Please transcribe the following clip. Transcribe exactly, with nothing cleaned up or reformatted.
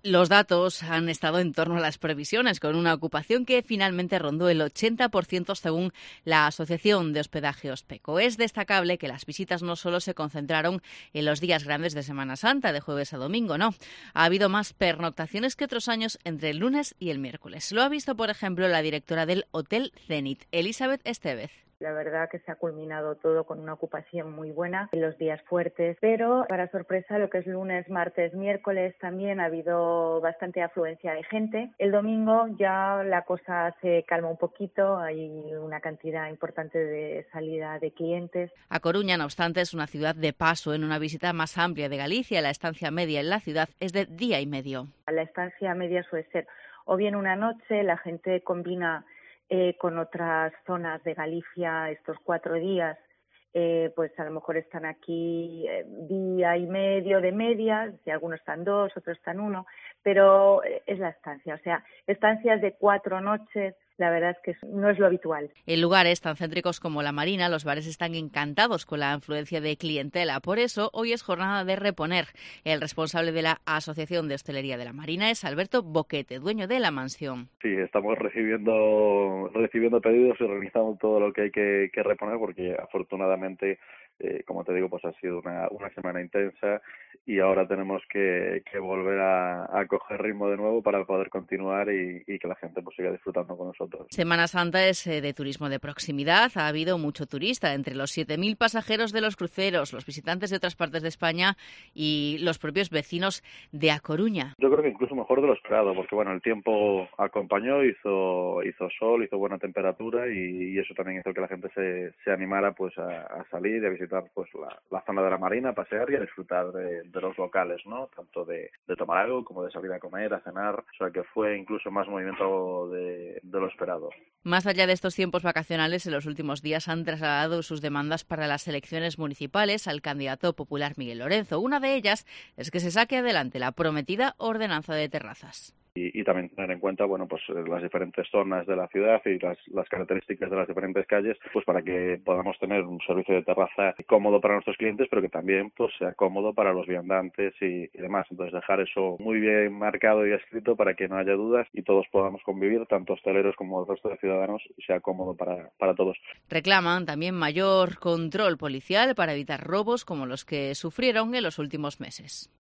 Los datos han estado en torno a las previsiones, con una ocupación que finalmente rondó el ochenta por ciento según la Asociación de Hospedaje Hospeco. Es destacable que las visitas no solo se concentraron en los días grandes de Semana Santa, de jueves a domingo, no. Ha habido más pernoctaciones que otros años entre el lunes y el miércoles. Lo ha visto, por ejemplo, la directora del Hotel Zenit, Elizabeth Estevez. La verdad que se ha culminado todo con una ocupación muy buena en los días fuertes, pero para sorpresa lo que es lunes, martes, miércoles también ha habido bastante afluencia de gente. El domingo ya la cosa se calma un poquito, hay una cantidad importante de salida de clientes. A Coruña, no obstante, es una ciudad de paso en una visita más amplia de Galicia. La estancia media en la ciudad es de día y medio. La estancia media suele ser o bien una noche, la gente combina Eh, con otras zonas de Galicia estos cuatro días, eh, pues a lo mejor están aquí eh, día y medio de media, si algunos están dos, otros están uno, pero eh, es la estancia, o sea, estancias de cuatro noches. La verdad es que no es lo habitual. En lugares tan céntricos como la Marina, los bares están encantados con la afluencia de clientela. Por eso, hoy es jornada de reponer. El responsable de la Asociación de Hostelería de la Marina es Alberto Boquete, dueño de la mansión. Sí, estamos recibiendo recibiendo pedidos y organizando todo lo que hay que, que reponer, porque afortunadamente, eh, como te digo, pues ha sido una, una semana intensa y ahora tenemos que, que volver a, a coger ritmo de nuevo para poder continuar y, y que la gente pues siga disfrutando con nosotros. Semana Santa es eh, de turismo de proximidad. Ha habido mucho turista, entre los siete mil pasajeros de los cruceros, los visitantes de otras partes de España y los propios vecinos de A Coruña. Yo creo que incluso mejor de lo esperado, porque bueno, el tiempo acompañó, hizo hizo sol, hizo buena temperatura y, y eso también hizo que la gente se, se animara pues a, a salir y a visitar pues la, la zona de la Marina, a pasear y a disfrutar de, de los locales, ¿no? Tanto de, de tomar algo como de salir a comer, a cenar, o sea que fue incluso más movimiento de, de lo esperado. Más allá de estos tiempos vacacionales, en los últimos días han trasladado sus demandas para las elecciones municipales al candidato popular Miguel Lorenzo. Una de ellas es que se saque adelante la prometida ordenanza de terrazas. Y, y también tener en cuenta, bueno, pues las diferentes zonas de la ciudad y las, las características de las diferentes calles, pues para que podamos tener un servicio de terraza cómodo para nuestros clientes, pero que también pues sea cómodo para los viandantes y, y demás. Entonces dejar eso muy bien marcado y escrito para que no haya dudas y todos podamos convivir, tanto hosteleros como el resto de ciudadanos, y sea cómodo para, para todos. Reclaman también mayor control policial para evitar robos como los que sufrieron en los últimos meses.